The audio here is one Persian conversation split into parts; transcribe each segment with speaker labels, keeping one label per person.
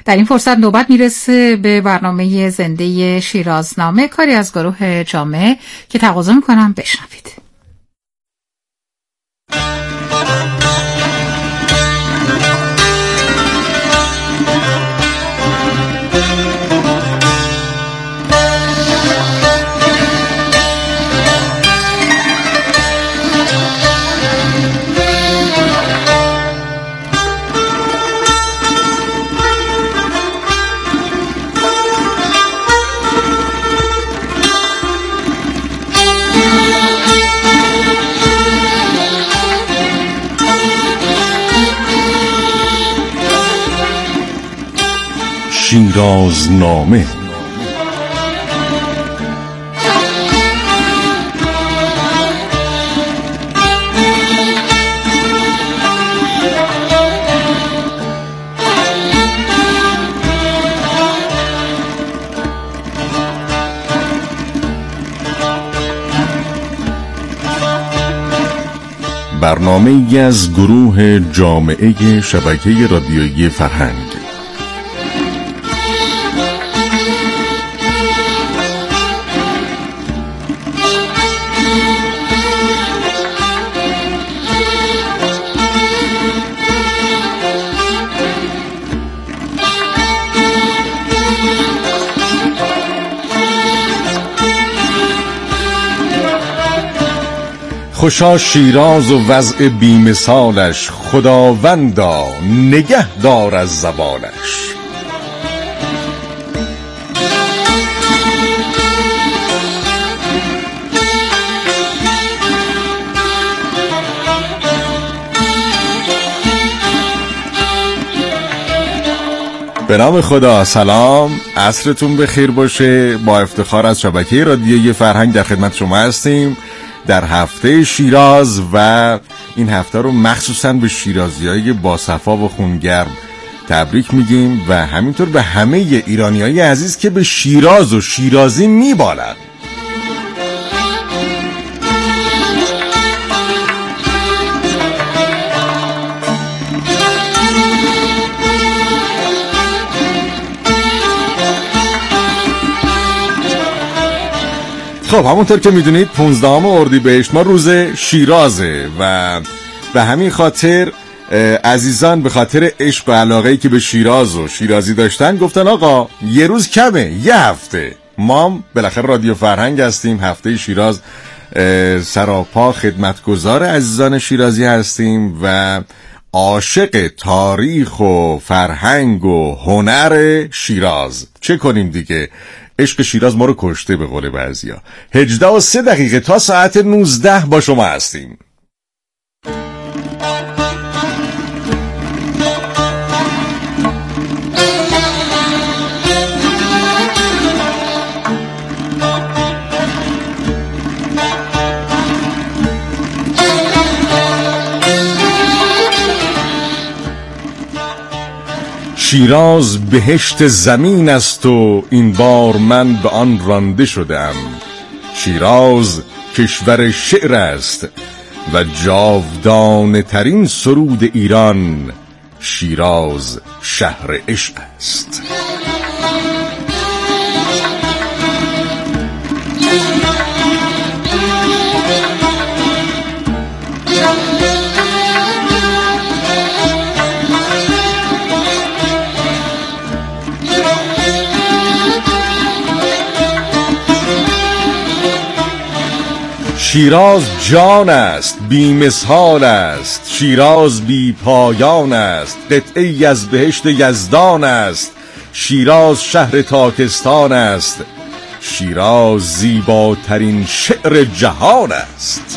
Speaker 1: در این فرصت نوبت میرسه به برنامه زنده شیرازنامه، کاری از گروه جامعه که تقاضا میکنم بشنوید.
Speaker 2: شیرازنامه. برنامه‌ای از گروه جامعه شبکه رادیویی فرهنگ. خوشا شیراز و وضع بی‌مثالش، خداوندا نگه دار از زوالش. به نام خدا. سلام، عصرتون بخیر باشه. با افتخار از شبکه رادیویی فرهنگ در خدمت شما هستیم در هفته شیراز و این هفته رو مخصوصاً به شیرازیای باصفا و خونگرم تبریک میگیم و همینطور به همه ایرانیای عزیز که به شیراز و شیرازی میبالند. خب همونطور که میدونید 15 اردیبهشت ما روز شیرازه و به همین خاطر عزیزان به خاطر عشق و علاقه‌ای که به شیراز و شیرازی داشتن گفتن آقا یه روز کمه، یه هفته. ما بالاخره رادیو فرهنگ هستیم، هفته شیراز سراپا خدمتگزار عزیزان شیرازی هستیم و عاشق تاریخ و فرهنگ و هنر شیراز. چه کنیم دیگه، عشق شیراز ما رو کشته به قول بعضیا. 18:03 تا ساعت 19 با شما هستیم. شیراز بهشت زمین است و این بار من به آن رانده شدم. شیراز کشور شعر است و جاودانه ترین سرود ایران. شیراز شهر عشق است. شیراز جان است، بی مثال است. شیراز بی پایان است، قطعه‌ای از بهشت یزدان است. شیراز شهر تاکستان است. شیراز زیباترین شعر جهان است.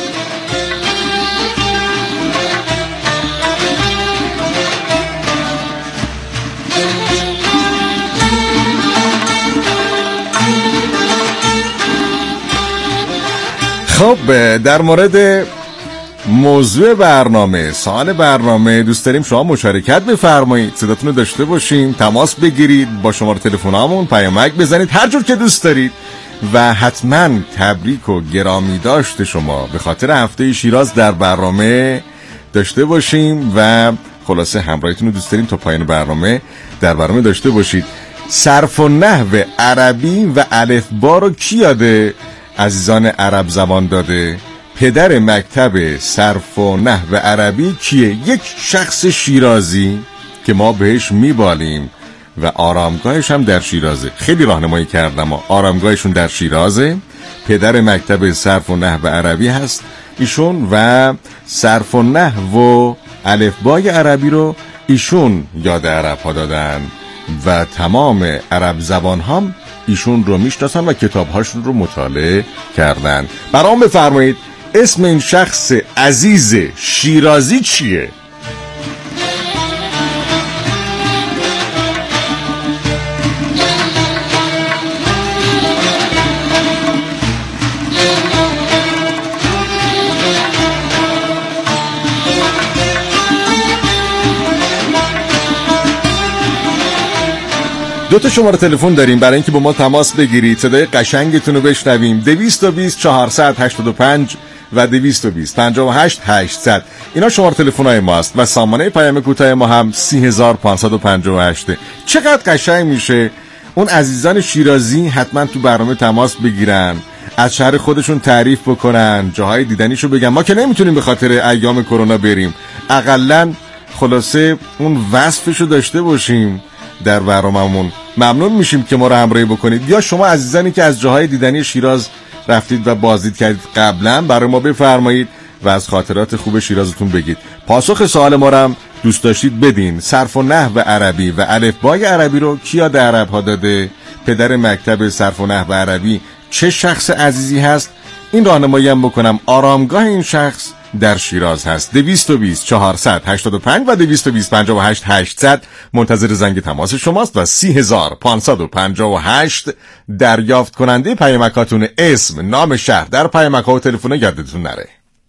Speaker 2: خب در مورد موضوع برنامه، سوال برنامه دوست داریم شما مشارکت بفرمایید، صداتون رو داشته باشیم، تماس بگیرید، با شماره تلفنامون پیامک بزنید، هر جور که دوست دارید و حتما تبریک و گرامی داشته شما به خاطر هفته شیراز در برنامه داشته باشیم و خلاصه همراهیتون رو دوست داریم تا پایان برنامه در برنامه داشته باشید. صرف و نحو عربی و الفبا رو کی یاده عزیزان عرب زبان داده؟ پدر مکتب صرف و نحو عربی کیه؟ یک شخص شیرازی که ما بهش میبالیم و آرامگاهش هم در شیرازه. خیلی راهنمایی کردم، آرامگاهشون در شیرازه. پدر مکتب صرف و نحو عربی هست ایشون و صرف و نحو و الفبای عربی رو ایشون یاد عرب ها دادن و تمام عرب زبان هم ایشون رو میشناسن و کتاب هاشون رو مطالعه کردن. برام بفرمایید اسم این شخص عزیز شیرازی چیه؟ دو تا شماره تلفن داریم برای اینکه با ما تماس بگیرید، صدای قشنگتون رو بشنویم. 220 485 و 220 58 800 اینا شماره تلفن‌های ماست و سامانه پیام کوتاه ما هم 3558. چقدر قشنگ میشه اون عزیزان شیرازی حتما تو برنامه تماس بگیرن، از شهر خودشون تعریف بکنن، جاهای دیدنیشو بگن. ما که نمیتونیم به خاطر ایام کرونا بریم، اقلن خلاصه اون وصفشو داشته باشیم در برنامه‌مون. ممنون میشیم که ما رو همراهی بکنید. یا شما عزیزانی که از جاهای دیدنی شیراز رفتید و بازدید کردید قبلا برای ما بفرمایید و از خاطرات خوب شیرازتون بگید. پاسخ سوال ما رو هم دوست داشتید بدین. صرف و نحو عربی و الفبای عربی رو کی یاد عرب ها داده؟ پدر مکتب صرف و نحو عربی چه شخص عزیزی هست؟ این راهنمایی هم بکنم. آرامگاه این شخص در شیراز هست. 220 485 و 220 58 800 منتظر زنگ تماس شماست و 3558 دریافت کننده پیامکاتون اسم، نام شهر در پیامک‌ها و تلفن یادتون نره.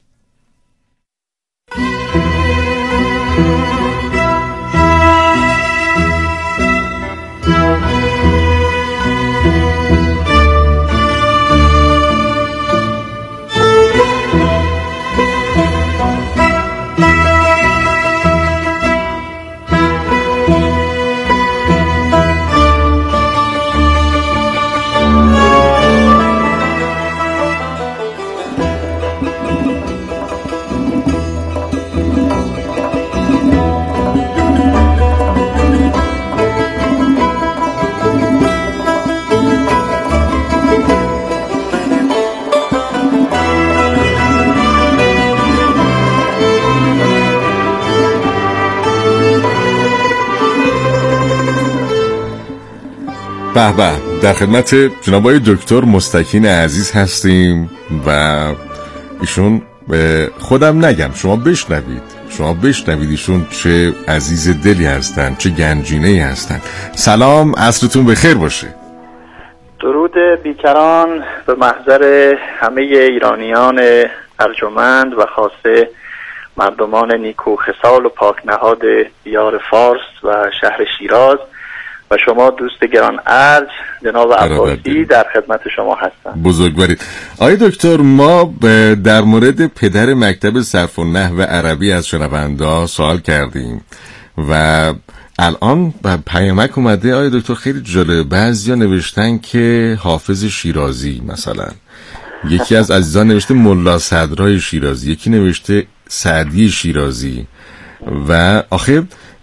Speaker 2: به به، در خدمت جناب آقای دکتر مستکین عزیز هستیم و ایشون خودم نگم، شما بشنوید ایشون چه عزیز دلی هستن، چه گنجینه‌ای هستن. سلام، عصرتون بخیر باشه.
Speaker 3: درود بیکران به محضر همه ایرانیان ارجمند و خاصه مردمان نیکو خصال و پاک نهاد دیار فارس و شهر شیراز و شما دوست گران ارج جناب عباسی در خدمت شما هستم.
Speaker 2: بزرگوارید. آقای دکتر، ما در مورد پدر مکتب صرف و نحو عربی از شنونده سوال کردیم و الان پیامک اومده آقای دکتر خیلی جالب. بعضیا نوشتن که حافظ شیرازی، مثلا یکی از عزیزان نوشته ملا صدرای شیرازی، یکی نوشته سعدی شیرازی و آخه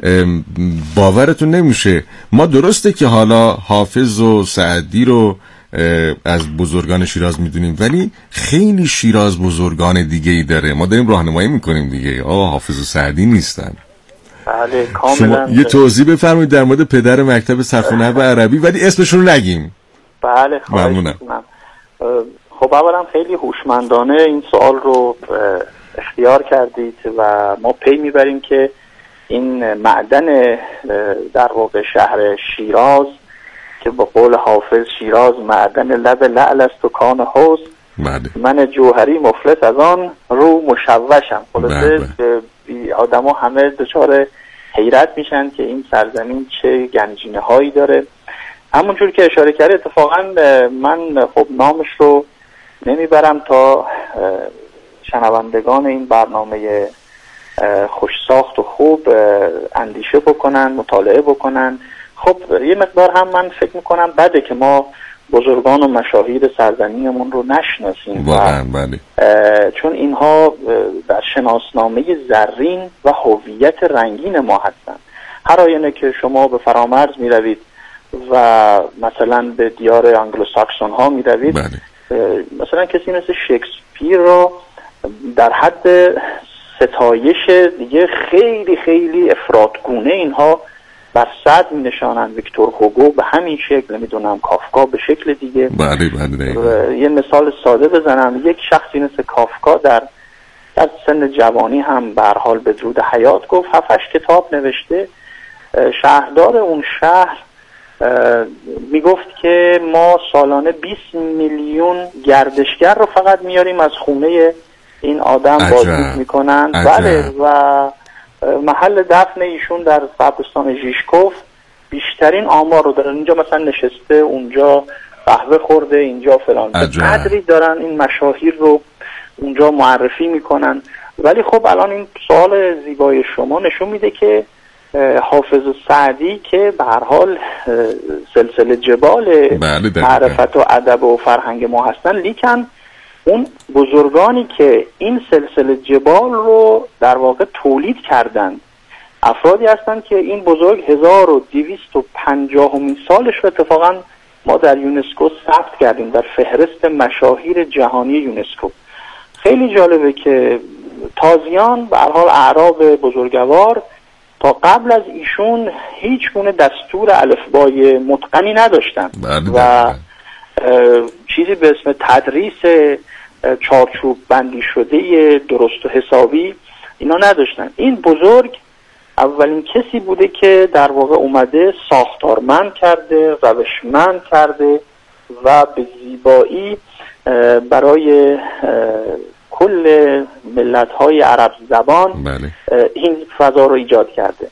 Speaker 2: باورتون نمیشه، ما درسته که حالا حافظ و سعدی رو از بزرگان شیراز میدونیم ولی خیلی شیراز بزرگان دیگه ای داره، ما داریم راهنمایی میکنیم دیگه. حافظ و سعدی نیستن.
Speaker 3: بله کاملا.
Speaker 2: شما یه توضیح بفرمایید در مورد پدر مکتب صرف و نحو عربی ولی اسمشون رو نگیم.
Speaker 3: بله
Speaker 2: ممنونم.
Speaker 3: خب اولا خیلی هوشمندانه این سوال رو اختیار کردید و ما پی میبریم که این معدن در واقع شهر شیراز که با قول حافظ شیراز معدن لب لعل است و کان حسن، من جوهری مفلس از آن رو مشوشم. خلاصه آدم ها همه دچار حیرت میشن که این سرزمین چه گنجینه هایی داره. همونجور که اشاره کرده اتفاقا من خب نامش رو نمیبرم تا شنوندگان این برنامه خوش ساخت و خوب اندیشه بکنن، مطالعه بکنن. خب یه مقدار هم من فکر میکنم بده که ما بزرگان و مشاهیر سرزمینمون رو نشناسیم،
Speaker 2: واقعا بله،
Speaker 3: چون اینها در شناسنامه زرین و هویت رنگین ما هستن. هر آینه که شما به فرامرز می روید و مثلا به دیار انگلو ساکسون ها می روید، مثلا کسی مثل شکسپیر رو در حد ستایش دیگه خیلی خیلی افراطگونه اینها بر صد می نشانند. ویکتور هوگو به همین شکل، نمیدونم کافکا به شکل دیگه. یه مثال ساده بزنم، یک شخصی مثل کافکا در سن جوانی هم به هر حال بدرود حیات گفت، 7-8 کتاب نوشته. شهردار اون شهر میگفت که ما سالانه 20 میلیون گردشگر رو فقط میاریم از خونه این آدم بازدید میکنن. بله، و محل دفن ایشون در قبرستان ژیشکوف بیشترین آمار رو دارن. اینجا مثلا نشسته، اونجا قهوه خورده، اینجا فلان. قدری دارن این مشاهیر رو اونجا معرفی میکنن. ولی خب الان این سوال زیبای شما نشون میده که حافظ سعدی که به هر حال سلسله جبال معرفت و ادب و فرهنگ ما هستن، لیکن اون بزرگانی که این سلسله جبال رو در واقع تولید کردن افرادی هستن که این بزرگ 1250 سالش رو اتفاقا ما در یونسکو ثبت کردیم در فهرست مشاهیر جهانی یونسکو. خیلی جالبه که تازیان به هر حال اعراب بزرگوار تا قبل از ایشون هیچ گونه دستور الفبای متقنی نداشتن و چیزی به اسم تدریس چارچوب بندی شده درست و حسابی اینا نداشتن. این بزرگ اولین کسی بوده که در واقع اومده ساختارمند کرده، روشمند کرده و به زیبایی برای کل ملت‌های عرب زبان این فضا رو ایجاد کرده.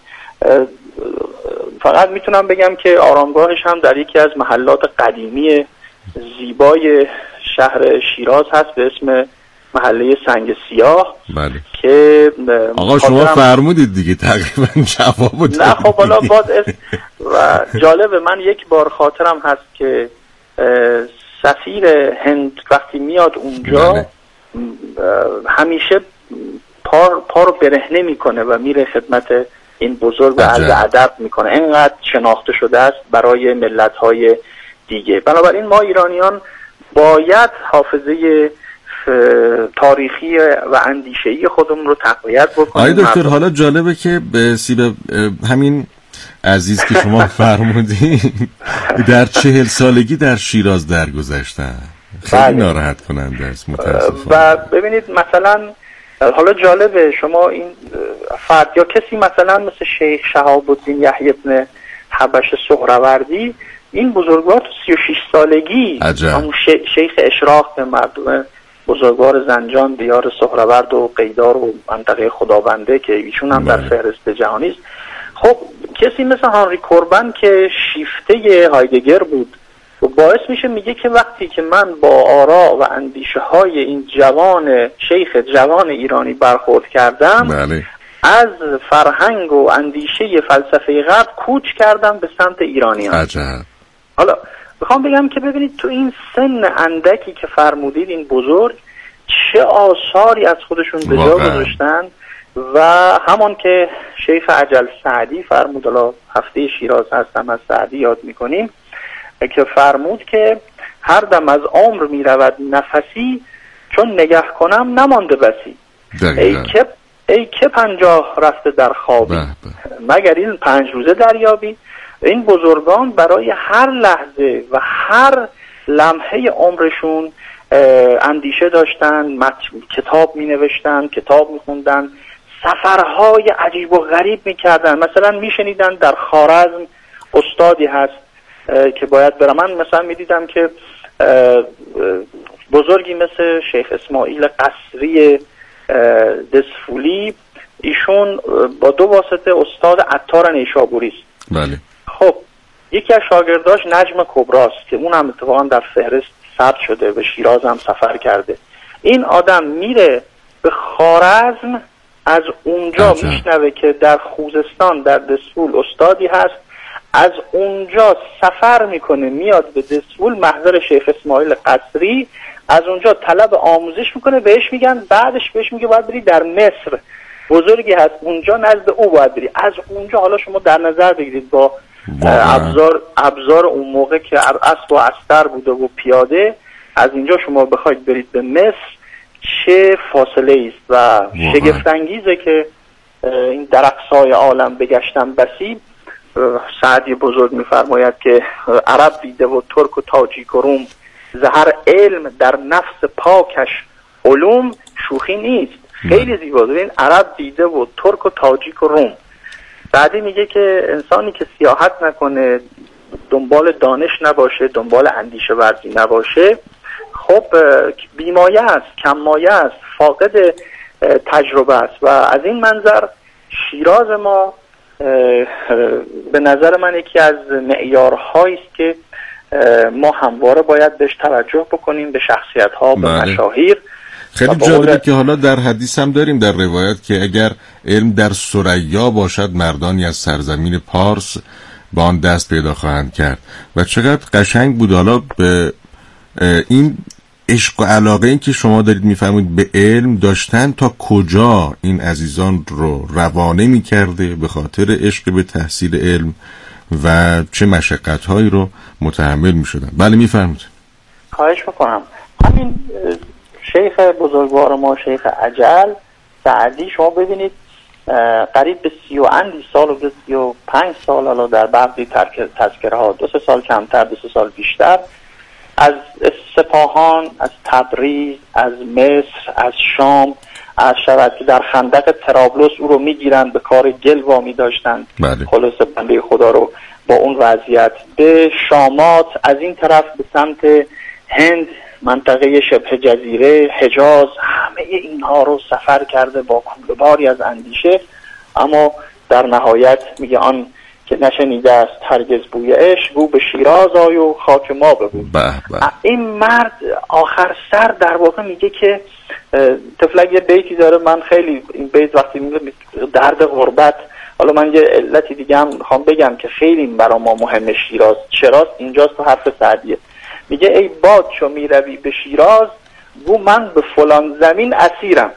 Speaker 3: فقط میتونم بگم که آرامگاهش هم در یکی از محلات قدیمی زیبای شهر شیراز هست به اسم محله سنگ سیاه. که
Speaker 2: آقا شما فرمودید دیگه تقریبا جوابو دادید.
Speaker 3: نه خب حالا و جالبه، من یک بار خاطرم هست که سفیر هند وقتی میاد اونجا همیشه پا رو برهنه میکنه و میره خدمت این بزرگ و عرض ادب میکنه. اینقدر شناخته شده است برای ملت‌های دیگه. بنابراین ما ایرانیان باید حافظه تاریخی و اندیشه‌ای خودمون رو تقویت بکنیم.
Speaker 2: آقای دکتر، حالا جالبه که به سیب همین عزیز که شما فرمودین در 40 سالگی در شیراز درگذشتن. خیلی ناراحت کننده است متاسفانه.
Speaker 3: و ببینید مثلا حالا جالبه شما این فرد یا کسی مثلا مثل شیخ شهاب الدین یحیی بن حبش سهروردی، این بزرگوار تو 36 سالگی همون شیخ اشراق به مردم بزرگوار زنجان دیار سهرورد و قیدار و منطقه خدابنده که ایشون هم در فهرست جهانی است. خب کسی مثل هانری کوربن که شیفته هایدگر بود و باعث میشه میگه که وقتی که من با آرا و اندیشه های این شیخ جوان ایرانی برخورد کردم، از فرهنگ و اندیشه فلسفه غرب کوچ کردم به سمت ایرانیان. حالا میخوام بگم که ببینید تو این سن اندکی که فرمودید این بزرگ چه آثاری از خودشون به جا گذاشتن و همان که شیخ عجل سعدی فرمود، حالا هفته شیراز هستم از سعدی یاد میکنیم که فرمود که هر دم از عمر میرود نفسی چون نگه کنم نمانده بسی. ای که 50 رفته در خوابی مگر این 5 روزه دریابی. این بزرگان برای هر لحظه و هر لمحه عمرشون اندیشه داشتن، کتاب می نوشتن، کتاب می خوندن، سفرهای عجیب و غریب می کردن. مثلا می شنیدن در خوارزم استادی هست که باید برم. من مثلا می دیدم که بزرگی مثل شیخ اسماعیل قصری دسفولی، ایشون با 2 واسطه استاد عطار نیشابوری است.
Speaker 2: بله.
Speaker 3: خب یکی از شاگرداش نجم کبراست که اون هم اتفاقا در فهرست ثبت شده، به شیراز هم سفر کرده. این آدم میره به خوارزم از اونجا میشنوه که در خوزستان در دسفول استادی هست، از اونجا سفر میکنه میاد به دسفول محضر شیخ اسماعیل قصری، از اونجا طلب آموزش میکنه، بهش میگن بعدش بهش میگه باید بری در مصر، بزرگی هست اونجا نزد او باید بری. از اونجا حالا شما در نظر بگیرید با ابزار اون موقع که اسب و استر بوده و پیاده، از اینجا شما بخواید برید به مصر چه فاصله است و شگفت انگیزه که این در اقصای عالم بگشتم بسی. سعدی بزرگ میفرماید که عرب دیده و ترک و تاجیک و روم، زهر علم در نفس پاکش علوم شوخی نیست. خیلی زیباست. این عرب دیده و ترک و تاجیک و روم. بعدی میگه که انسانی که سیاحت نکنه، دنبال دانش نباشه، دنبال اندیشه ورزی نباشه، خب بیمایه است، کممایه است، فاقد تجربه است. و از این منظر شیراز ما به نظر من یکی از معیارهایی است که ما همواره باید بهش توجه بکنیم، به شخصیت‌ها، به مشاهیر.
Speaker 2: خیلی جالبه که حالا در حدیث هم داریم در روایت که اگر علم در ثریا باشد مردانی از سرزمین پارس با آن دست پیدا خواهند کرد. و چقدر قشنگ بود حالا به این عشق و علاقه این که شما دارید میفهمید به علم داشتن تا کجا این عزیزان رو روانه میکرده به خاطر عشق به تحصیل علم و چه مشقت‌هایی رو متحمل میشدن. بله میفرمایید.
Speaker 3: خواهش میکنم. همین شیخ بزرگوار ما شیخ اجل سعدی، شما ببینید قریب به 30 و اندی سال و به 35 سال، حالا در بعضی تذکره ها 2 سال کمتر 2 سال بیشتر، از سپاهان، از تبریز، از مصر، از شام، از شود که در خندق طرابلس او رو میگیرن به کار گل وامی داشتن. خلاص بنده خدا رو با اون وضعیت به شامات، از این طرف به سمت هند، منطقه شبه جزیره، حجاز، همه اینها رو سفر کرده با کوله‌باری از اندیشه. اما در نهایت میگه آن که نشنیده است هرگز بوی عشق، گو به شیراز آی و خاک ما ببو. این مرد آخر سر در واقع میگه که تفلک یه بیتی داره، من خیلی این بیت وقتی میگه درد غربت، حالا من یه علتی دیگه هم میخوام بگم که خیلی برای ما مهمه شیراز چراست، اینجاست تو حرف سعدیه. میگه ای باد چو میروی به شیراز، گو من به فلان زمین اسیرم.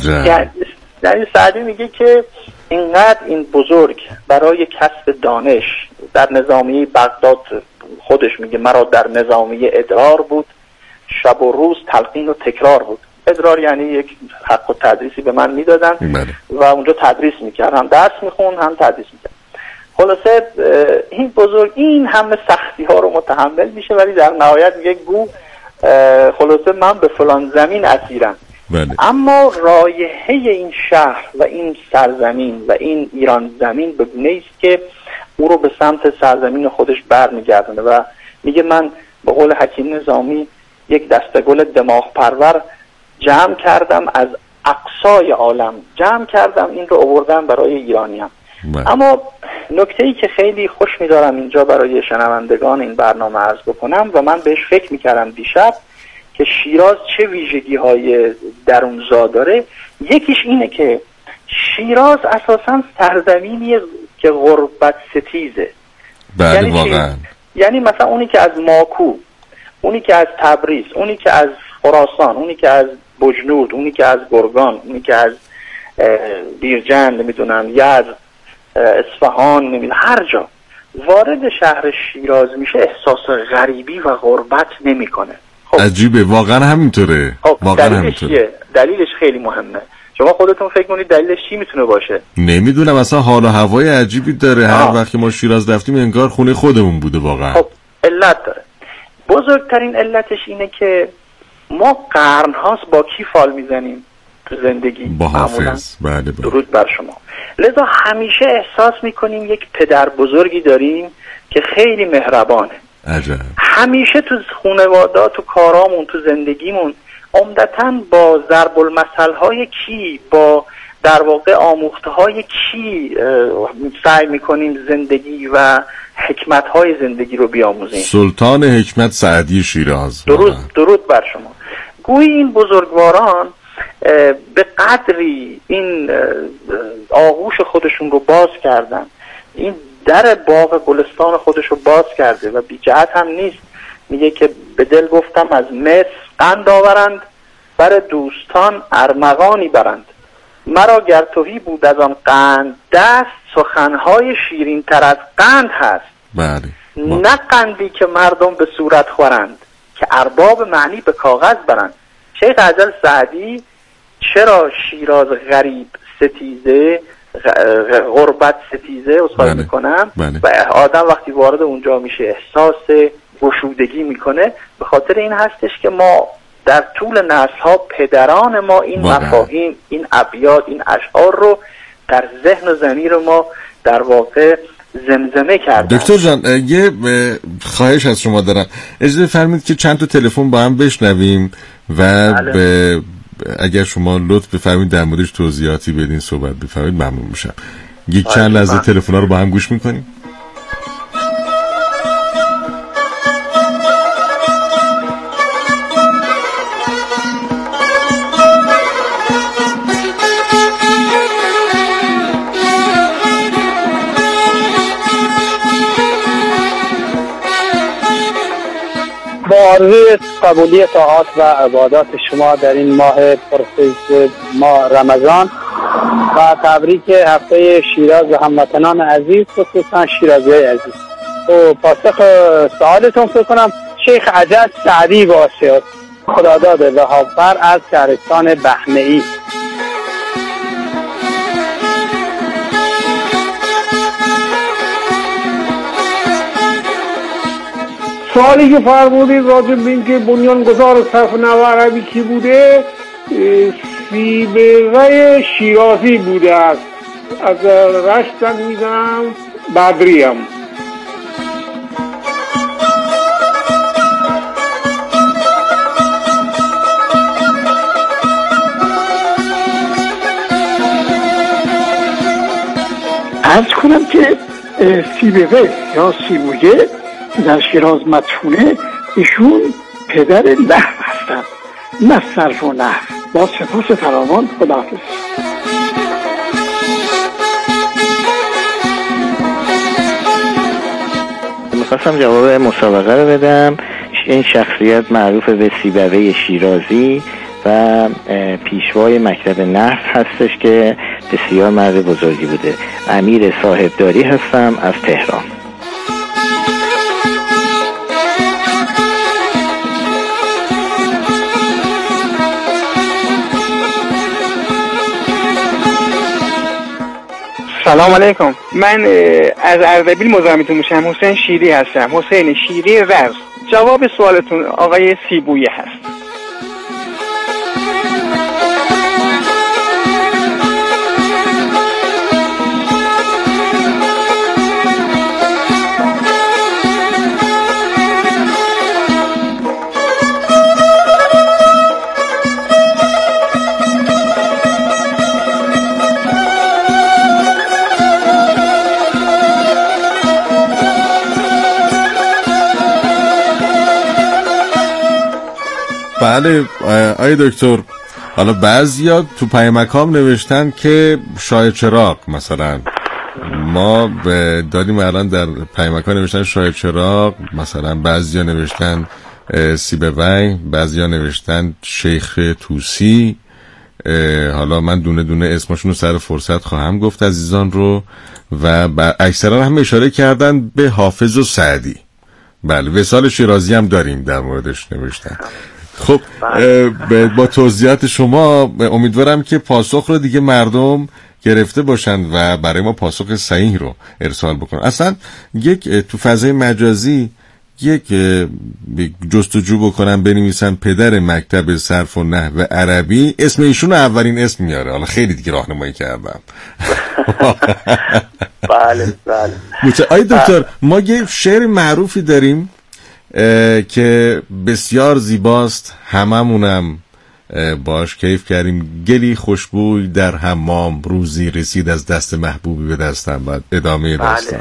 Speaker 3: یعنی سعدی میگه که اینقدر این بزرگ برای کسب دانش در نظامیه بغداد، خودش میگه مرا در نظامیه ادرار بود، شب و روز تلقین و تکرار بود. ادرار یعنی یک حق و تدریسی به من میدادن و اونجا تدریس میکرد، هم درس میخون هم تدریس میکرد. خلاصه این بزرگ این همه سختی ها رو متحمل میشه، ولی در نهایت میگه گو خلاصه من به فلان زمین اسیرم. اما رایحه این شهر و این سرزمین و این ایران زمین به گونه است که او رو به سمت سرزمین خودش برمیگردونه و میگه من به قول حکیم نظامی یک دسته گل دماغ پرور جمع کردم از اقصای عالم، جمع کردم این رو آوردم برای ایرانیان. اما نکته‌ای که خیلی خوش می‌دارم اینجا برای شنوندگان این برنامه عرض بکنم و من بهش فکر می‌کردم دیشب که شیراز چه ویژگی‌های درونزا داره، یکیش اینه که شیراز اساساً سرزمینیه که غربت ستیزه.
Speaker 2: یعنی واقعا
Speaker 3: یعنی مثلا اونی که از ماکو، اونی که از تبریز، اونی که از خراسان، اونی که از بجنورد، اونی که از گرگان، اونی که از بیرجند، نمیدونم یزد، اصفهان، نمیدونم هر جا وارد شهر شیراز میشه احساس غریبی و غربت نمیکنه. خب.
Speaker 2: عجیبه، واقعا همینطوره. واقعا همینطوره.
Speaker 3: دلیلش خیلی مهمه. شما خودتون فکر کنید دلیلش چی میتونه باشه؟
Speaker 2: نمیدونم، اصلا حال و هوای عجیبی داره. هر وقت ما شیراز رفتیم انگار خونه خودمون بوده واقعا.
Speaker 3: خب علت داره. بزرگترین علتش اینه که ما قرن‌هاست با کی فال میزنیم تو زندگی؟
Speaker 2: با حافظ. بله.
Speaker 3: درود بر شما. لذا همیشه احساس میکنیم یک پدر بزرگی داریم که خیلی مهربانه.
Speaker 2: عجب. همیشه
Speaker 3: تو خانواده، تو کارامون، تو زندگیمون عمدتاً با ضرب المثل های کی، با در واقع آموخته های کی سعی میکنیم زندگی و حکمت های زندگی رو بیاموزیم.
Speaker 2: سلطان حکمت سعدی شیراز.
Speaker 3: درود بر شما. گویی این بزرگواران به قدری این آغوش خودشون رو باز کردن، این در باغ گلستان خودش رو باز کرده و بی جهت هم نیست. میگه که به دل گفتم از مصر قند آورند، بر دوستان ارمغانی برند. مرا گر تهی بود از آن قند دست، سخنهای شیرین تر از قند هست.
Speaker 2: بله.
Speaker 3: نه قندی که مردم به صورت خورند، که ارباب معنی به کاغذ برند. شیخ عجل سعدی چرا شیراز غریب ستیزه، غربت ستیزه اصحاب میکنم، و آدم وقتی وارد اونجا میشه احساس گشودگی میکنه، به خاطر این هستش که ما در طول نسل‌ها پدران ما این مفاهیم، این ابیات، این اشعار رو در ذهن و ضمیر ما در واقع زمزمه کردن.
Speaker 2: دکتر جان یه خواهش از شما دارم، اجازه بفرمایید که چند تا تلفن با هم بشنویم و اگر شما لطف بفرمایید در موردش توضیحاتی بدین، صحبت بفرمایید، ممنون میشم. یک چند لحظه تلفن‌ها رو با هم گوش میکنیم.
Speaker 4: با آرزوی قبولی طاعات و عبادات شما در این ماه پرفیض ماه رمضان و تبریک هفته شیراز و هموطنان عزیز، خصوصا شیرازی‌های عزیز. و پاسخ سوالتون فکر کنم شیخ عجل سعدی باشه، خداداد وهاب‌فر از شهرستان بهمه‌ای.
Speaker 5: سوالی که فرمودید راجع به این که بنیانگذار صرف نحو عربی کی بوده، سیبوی شیرازی بوده است. از رشتن میدونم بدریم.
Speaker 6: عرض کنم که سیبوی یا سیبویه در شیراز مدفونه، ایشون پدر نحو هستند، نه صرف و نحو. با سپاس فراوان، خداحافظ.
Speaker 7: میخواستم جواب مسابقه رو بدم. این شخصیت معروف به سیبوی شیرازی و پیشوای مکتب نحو هستش که بسیار مرد بزرگی بوده. امیر صاحبداری هستم از تهران.
Speaker 8: سلام علیکم. من از اردبیل مزاحمتون میشم. حسین شیری هستم. حسین شیری رز. جواب سوالتون آقای سیبویه هست.
Speaker 2: بله آی دکتر، حالا بعضیا تو پیامکام نوشتن که شاه چراغ، مثلا ما داریم الان در پیامکام نوشتن شاه چراغ، مثلا بعضیا نوشتن سیبوی، بعضیا نوشتن شیخ توسی. حالا من دونه دونه اسمشون رو سر فرصت خواهم گفت عزیزان رو، و اکثرا هم اشاره کردن به حافظ و سعدی. بله وصال شیرازی هم داریم در موردش نوشتن. خب با توضیحات شما امیدوارم که پاسخ رو دیگه مردم گرفته باشند و برای ما پاسخ صحیح رو ارسال بکنن. اصلا یک تو فضای مجازی یک جستجو بکنم بنویسن پدر مکتب صرف و نحو عربی، اسم ایشون اولین اسم میاره. حالا خیلی دیگه راهنمایی کردم.
Speaker 3: بله بله.
Speaker 2: آی دکتر ما یه شعر معروفی داریم که بسیار زیباست، هممونم باش کیف کردیم. گلی خوشبوی در حمام، روزی رسید از دست محبوبی به دستم. بعد ادامه داستان.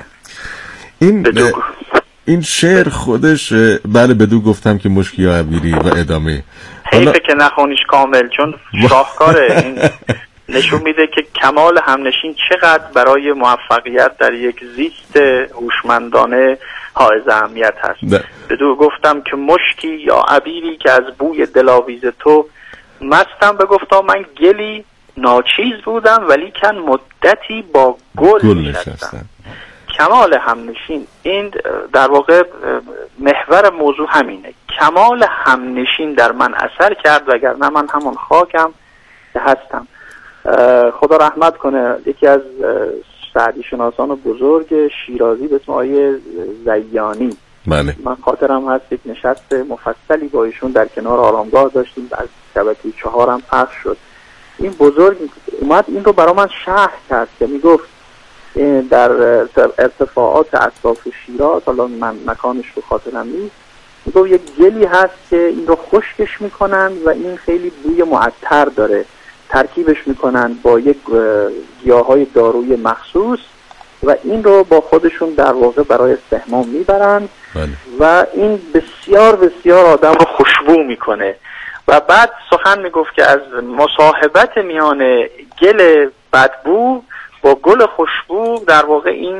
Speaker 2: این شعر خودش بله بدو گفتم که مشکی عبیری و ادامه.
Speaker 3: حیفه که نخونیش کامل، چون شاهکاره. این نشون میده که کمال همنشین چقدر برای موفقیت در یک زیست هوشمندانه حائز اهمیت هست. بدو گفتم که مشکی یا عبیری که از بوی دلاویز تو مستم، بگفتا من گلی ناچیز بودم ولی کن مدتی با گل نشستم. کمال همنشین، این در واقع محور موضوع همینه. کمال همنشین در من اثر کرد، وگرنه من همون خاکم که هستم. خدا رحمت کنه یکی از سعدی شناسان بزرگ شیرازی به اسم آقای زیانی،
Speaker 2: بله.
Speaker 3: من خاطرم هست یک نشست مفصلی با ایشون در کنار آرامگاه داشتیم، از شبکه 4 هم پخش شد. این بزرگ اومد این رو برای من شرح کرد که میگفت در ارتفاعات اطراف شیراز، حالا من مکانش رو خاطرم نیست، میگفت یک گلی هست که این رو خشکش میکنن و این خیلی بوی معطر داره، ترکیبش میکنن با یک گیاهای دارویی مخصوص و این رو با خودشون در واقع برای استحمام میبرن و این بسیار بسیار آدم رو خوشبو میکنه. و بعد سخن میگفت که از مصاحبت میان گل بدبو با گل خوشبو در واقع این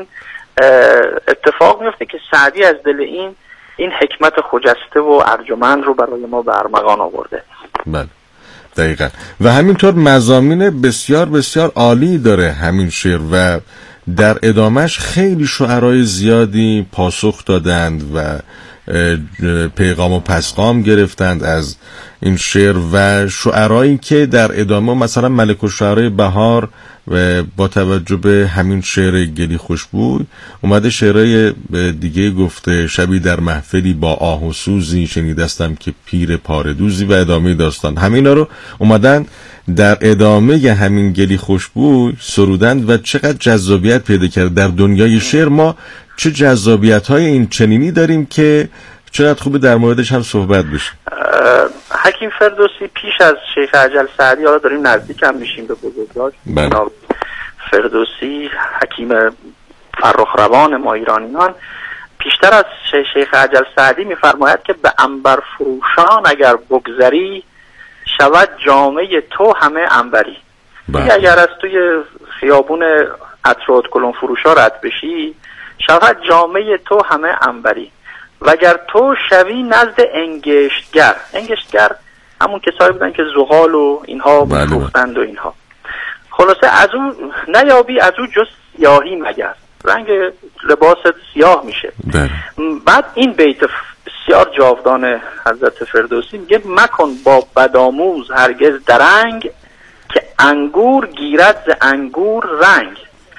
Speaker 3: اتفاق میفته که سعدی از دل این حکمت خجسته و ارجمند رو برای ما به ارمغان آورده.
Speaker 2: بله دقیقا. و همینطور مضامین بسیار بسیار عالی داره همین شعر و در ادامش خیلی شعرهای زیادی پاسخ دادند و پیغام و پسقام گرفتند از این شعر و شعرهایی که در ادامه مثلا ملک الشعرای بهار و با توجه به همین شعر گلی خوشبوی اومده شعرهای دیگه گفته، شبی در محفلی با آه و سوزی شنیدستم که پیر پاردوزی و ادامه داستان. همینا رو اومدن در ادامه همین گلی خوشبوی سرودند و چقدر جذابیت پیدا کرد. در دنیای شعر ما چه جذابیت‌های این چنینی داریم که چقدر خوبه در موردش هم صحبت بشه.
Speaker 3: حکیم فردوسی پیش از شیخ اجل سعدی، حالا داریم نزدیک هم میشیم به بزرگوار فردوسی، حکیم فرخ روان ما ایرانیان، پیشتر از شیخ اجل سعدی میفرماید که به عنبر فروشان اگر بگذری شود جامه تو همه عنبری. اگر از توی خیابون عطر کلون فروشا رد بشی شود جامه تو همه عنبری. وگر تو شوی نزد انگشتگر، انگشتگر همون کسایی بودن که زغال و اینها فروختند و اینها، خلاصه از اون نیابی از اون جز سیاهی مگر، رنگ لباست سیاه میشه. بعد این بیت بسیار جاودان حضرت فردوسی میگه مکن با بدآموز هرگز درنگ که انگور گیرد ز انگور رنگ.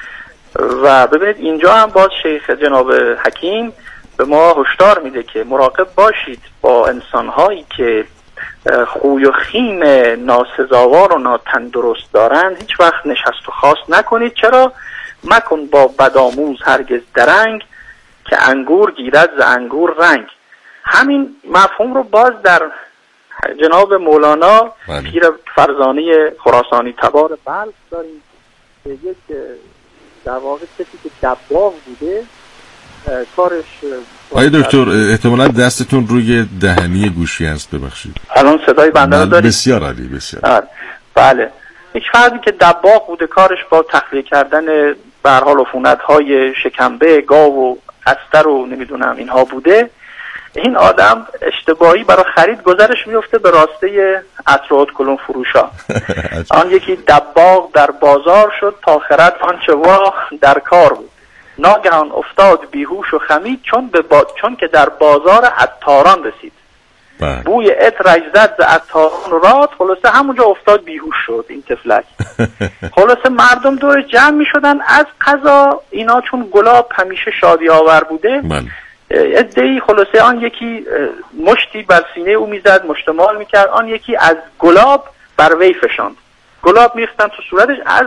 Speaker 3: و ببینید اینجا هم باز شیخ جناب حکیم به ما هشدار میده که مراقب باشید با انسانهایی که خوی و خیم ناسزاوار و ناتندرست دارند، هیچ وقت نشست و خواست نکنید. چرا؟ مکن با بدآموز هرگز درنگ که انگور گیرد ز انگور رنگ. همین مفهوم رو باز در جناب مولانا پیر فرزانه خراسانی تبار بلخ داریم که یک در واقع کسی که دباغ بوده کارش.
Speaker 2: آقای دکتر احتمالاً دستتون روی دهنی گوشی هست، ببخشید.
Speaker 3: الان صدای بنده رو دارید؟
Speaker 2: بسیار عالی، بسیار.
Speaker 3: بله. یک فردی که دباغ بوده کارش با تخلیه کردن به هر حال عفونت‌های شکمبه گاو و استر و نمیدونم اینها بوده. این آدم اشتباهی برای خرید گذرش میفته به راسته عطر کلون فروشا. آن یکی دباغ در بازار شد تا خرد آنچه وا در کار بود. ناگهان افتاد بیهوش و خمید چون که در بازار عطاران رسید. بوی عطر زد ز عطاران رات، خلاصه همونجا افتاد بیهوش شد این تفلک. خلاصه مردم دور جمع می شدن. از قضا اینا چون گلاب همیشه شادی آور بوده، ادعی خلاصه آن یکی مشتی بر سینه او میزد، مشتمال میکرد، آن یکی از گلاب بر وی فشاند. گلاب میختن تو صورتش. از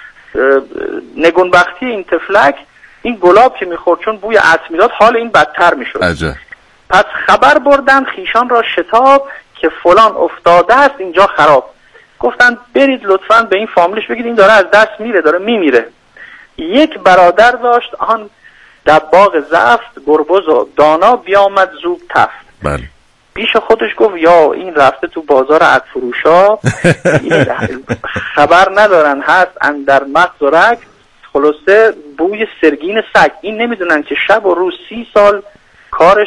Speaker 3: نگونبختی این تفلک این گلاب که میخورد چون بوی عطر میداد حال این بدتر میشد. پس خبر بردن خیشان را شتاب که فلان افتاده است اینجا خراب. گفتن برید لطفاً به این فامیلش بگید این داره از دست میره، داره میمیره. یک برادر داشت آن دباغ زفت، گربز و دانا بیامد زود تفت. پیش خودش گفت یا این رفته تو بازار عطرفروشا خبر ندارن هست اندر مغز و رگ، خلاصه بوی سرگین سگ. این نمیدونن که شب و روز 30 سال کارش